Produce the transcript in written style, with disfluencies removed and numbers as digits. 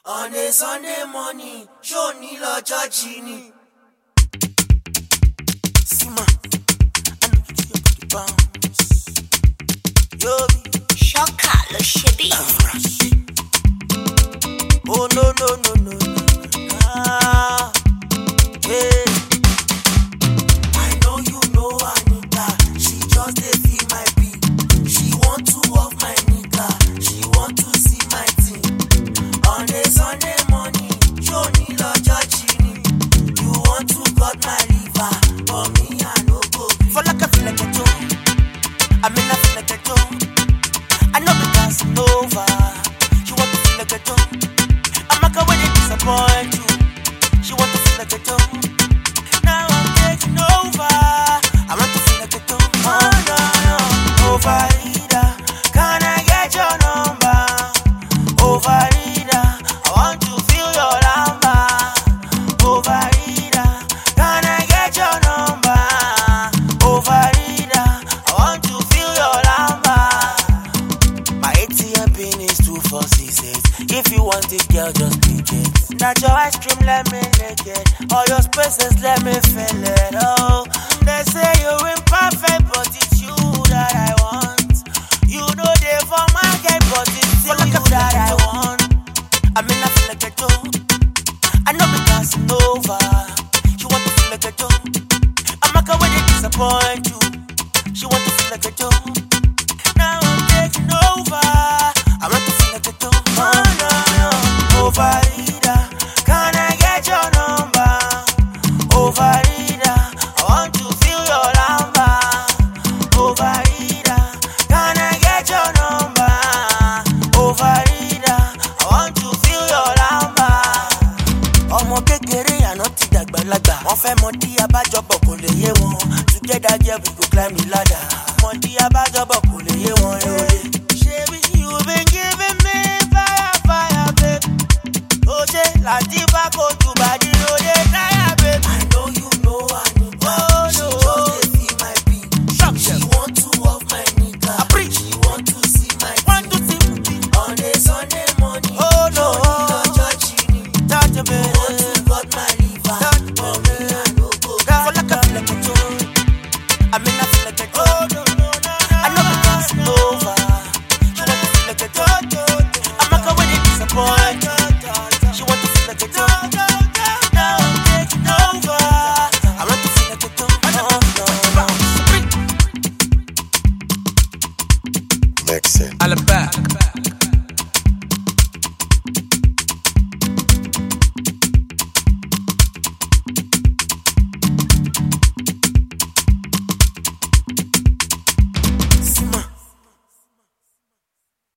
On a Sunday morning, show ni lo churchini. Sima, I know you the bounce. Yo, Shoka lo shebi. Oh no. Ah, hey. I know you know Anita. She just dey feel my beat. She want to off my nigga. She want to see my thing. On a Sunday morning, show ni lo churchini. You want to cut my liver, but me I no go. For like I feel like a joke. I mean I feel like a joke. I know the dancing over. She want to feel like a joke. I'm not going to disappoint you. She want to feel like a joke. Now I'm taking over. I want to feel like a joke. Oh no. Overeater, can I get your number? Overeater, I want to feel your number. Overeater, can I get your number? Overeater, I want to feel your number. My ATM pin is 2468. If you want it, girl, just pick it. Not your ice cream, let me lick it. All your spaces, let me fill it. Oh, they say you're imperfect, but it's you that I want. You know they for market, but it's still you that I want. I mean, I feel like a joke. I know the dancing over. She want to feel like a joke. I'm not going to disappoint you. She want to feel like a joke. Now I'm taking over. I want to feel like a joke. Oh no. Overeater, can I get your number? Overeater, I want to feel your number. Overeater, can I get your number? Overeater, I want to feel your number. Ọmọ kékeré àná ti dàgbàlagbà. Wọ́n fẹ́ mọ dí abájọbọ̀ kò lè yé wọn. Together, yeah, we go climb the ladder. Mọ dí abájọbọ̀ kò lè yé wọn.